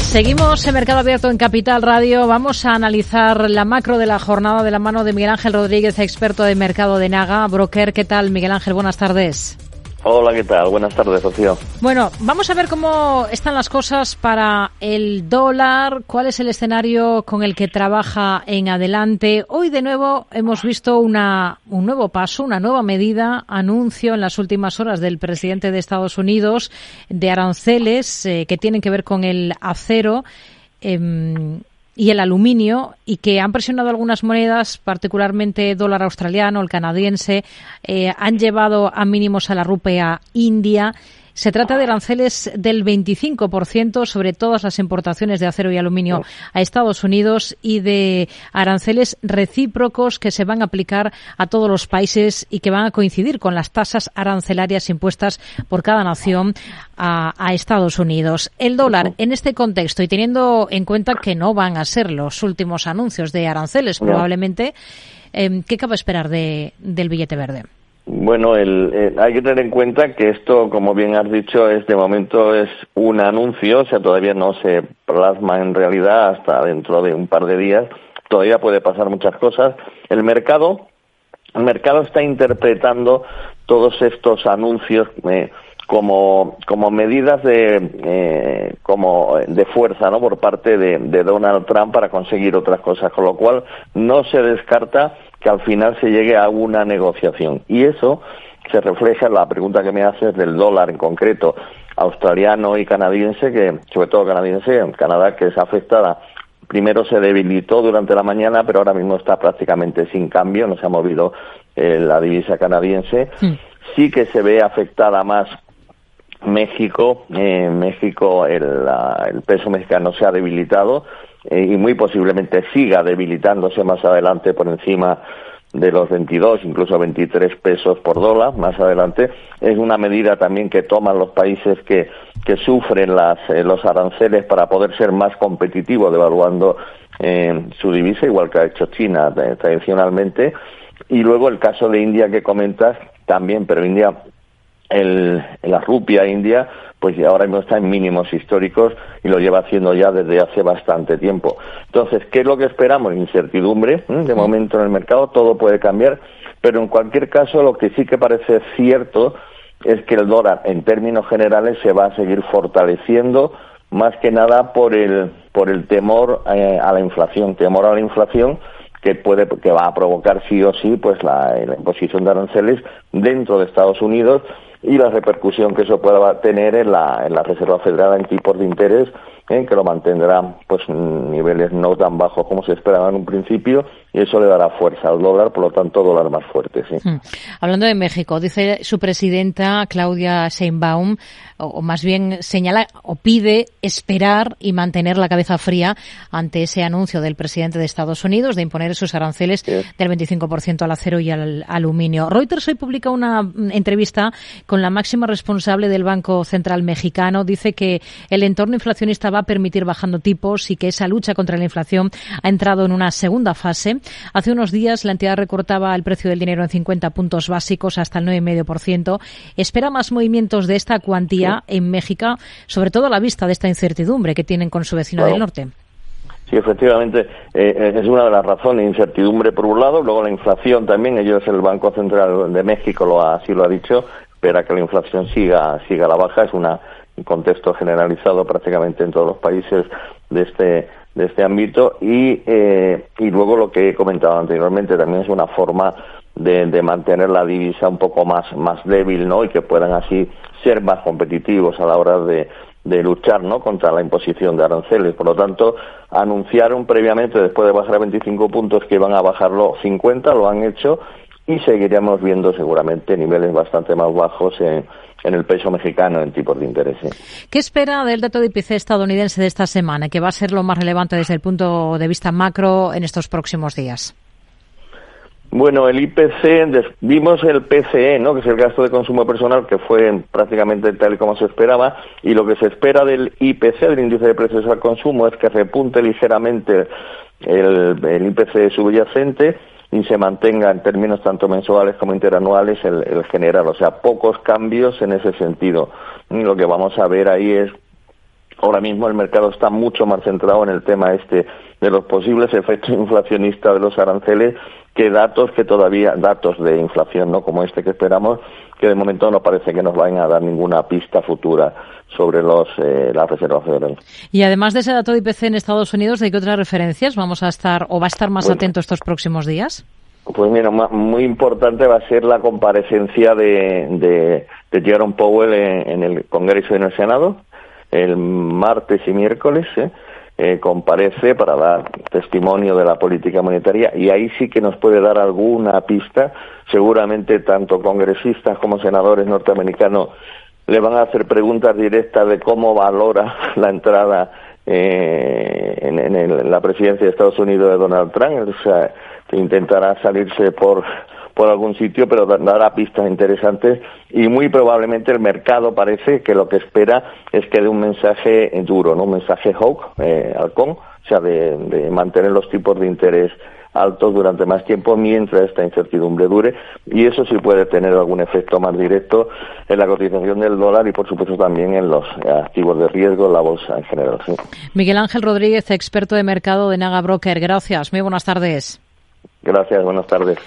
Seguimos en Mercado Abierto en Capital Radio. Vamos a analizar la macro de la jornada de la mano de Miguel Ángel Rodríguez, experto de mercado de Naga, broker. ¿Qué tal, Miguel Ángel? Buenas tardes. Hola, ¿qué tal? Buenas tardes, Rocío. Bueno, vamos a ver cómo están las cosas para el dólar, cuál es el escenario con el que trabaja en adelante. Hoy, de nuevo, hemos visto un nuevo paso, una nueva medida, anuncio en las últimas horas del presidente de Estados Unidos de aranceles que tienen que ver con el acero y el aluminio, y que han presionado algunas monedas, particularmente el dólar australiano, el canadiense, han llevado a mínimos a la rupia india. Se trata de aranceles del 25% sobre todas las importaciones de acero y aluminio a Estados Unidos y de aranceles recíprocos que se van a aplicar a todos los países y que van a coincidir con las tasas arancelarias impuestas por cada nación a Estados Unidos. El dólar, en este contexto, y teniendo en cuenta que no van a ser los últimos anuncios de aranceles, probablemente, ¿qué cabe esperar del billete verde? Bueno, hay que tener en cuenta que esto, como bien has dicho, de momento es un anuncio, o sea, todavía no se plasma en realidad hasta dentro de un par de días. Todavía puede pasar muchas cosas. El mercado está interpretando todos estos anuncios como medidas de fuerza, ¿no?, por parte de Donald Trump para conseguir otras cosas, con lo cual no se descarta que al final se llegue a una negociación. Y eso se refleja en la pregunta que me haces del dólar en concreto, australiano y canadiense, que sobre todo canadiense, en Canadá, que es afectada. Primero se debilitó durante la mañana, pero ahora mismo está prácticamente sin cambio, no se ha movido la divisa canadiense. Sí que se ve afectada más México. México, el peso mexicano se ha debilitado y muy posiblemente siga debilitándose más adelante por encima de los 22, incluso 23 pesos por dólar más adelante. Es una medida también que toman los países que sufren los aranceles para poder ser más competitivos, devaluando su divisa, igual que ha hecho China tradicionalmente. Y luego el caso de India que comentas también, pero India, la rupia india, pues ahora mismo está en mínimos históricos y lo lleva haciendo ya desde hace bastante tiempo. Entonces, ¿qué es lo que esperamos? Incertidumbre, de momento en el mercado, todo puede cambiar, pero en cualquier caso lo que sí que parece cierto es que el dólar en términos generales se va a seguir fortaleciendo, más que nada por el temor a la inflación, que va a provocar sí o sí pues la imposición de aranceles dentro de Estados Unidos y la repercusión que eso pueda tener en la Reserva Federal en tipos de interés, que lo mantendrá pues niveles no tan bajos como se esperaba en un principio, y eso le dará fuerza al dólar, por lo tanto dólar más fuerte, sí. Hablando de México, dice su presidenta Claudia Sheinbaum, o más bien señala o pide esperar y mantener la cabeza fría ante ese anuncio del presidente de Estados Unidos de imponer esos aranceles del 25% al acero y al aluminio. Reuters hoy publica una entrevista con la máxima responsable del Banco Central mexicano. Dice que el entorno inflacionista va a permitir bajando tipos y que esa lucha contra la inflación ha entrado en una segunda fase. Hace unos días la entidad recortaba el precio del dinero en 50 puntos básicos hasta el 9,5%. Espera más movimientos de esta cuantía en México, sobre todo a la vista de esta incertidumbre que tienen con su vecino del norte. Sí, efectivamente, es una de las razones, incertidumbre por un lado, luego la inflación también. El Banco Central de México así lo ha dicho, espera que la inflación siga a la baja. Es un contexto generalizado prácticamente en todos los países de este ámbito, y luego lo que he comentado anteriormente también es una forma de mantener la divisa un poco más débil, ¿no?, y que puedan así ser más competitivos a la hora de luchar, ¿no?, contra la imposición de aranceles. Por lo tanto, anunciaron previamente, después de bajar a 25 puntos, que iban a bajarlo 50, lo han hecho, y seguiremos viendo seguramente niveles bastante más bajos en el peso mexicano en tipos de interés. ¿Qué espera del dato de IPC estadounidense de esta semana, que va a ser lo más relevante desde el punto de vista macro en estos próximos días? Bueno, el IPC, vimos el PCE, ¿no?, que es el gasto de consumo personal, que fue prácticamente tal y como se esperaba, y lo que se espera del IPC, del índice de precios al consumo, es que repunte ligeramente el IPC subyacente y se mantenga en términos tanto mensuales como interanuales el general, o sea, pocos cambios en ese sentido. Y lo que vamos a ver ahí es ahora mismo el mercado está mucho más centrado en el tema de los posibles efectos inflacionistas de los aranceles que datos de inflación, ¿no? Como que esperamos, que de momento no parece que nos vayan a dar ninguna pista futura sobre la Reserva Federal. Y además de ese dato de IPC en Estados Unidos, ¿de qué otras referencias va a estar más atento estos próximos días? Pues mira, muy importante va a ser la comparecencia de Jerome Powell en el Congreso y en el Senado, el martes y miércoles, comparece para dar testimonio de la política monetaria, y ahí sí que nos puede dar alguna pista. Seguramente tanto congresistas como senadores norteamericanos le van a hacer preguntas directas de cómo valora la entrada en la presidencia de Estados Unidos de Donald Trump. O sea, intentará salirse por algún sitio, pero dará pistas interesantes, y muy probablemente el mercado parece que lo que espera es que dé un mensaje duro, ¿no? Un mensaje hawk, halcón, o sea, de mantener los tipos de interés altos durante más tiempo mientras esta incertidumbre dure, y eso sí puede tener algún efecto más directo en la cotización del dólar y por supuesto también en los activos de riesgo, en la bolsa en general. Sí. Miguel Ángel Rodríguez, experto de mercado de Naga Broker. Gracias, muy buenas tardes. Gracias, buenas tardes.